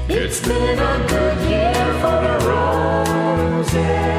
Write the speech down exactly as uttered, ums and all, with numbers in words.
It's been a good year for the roses.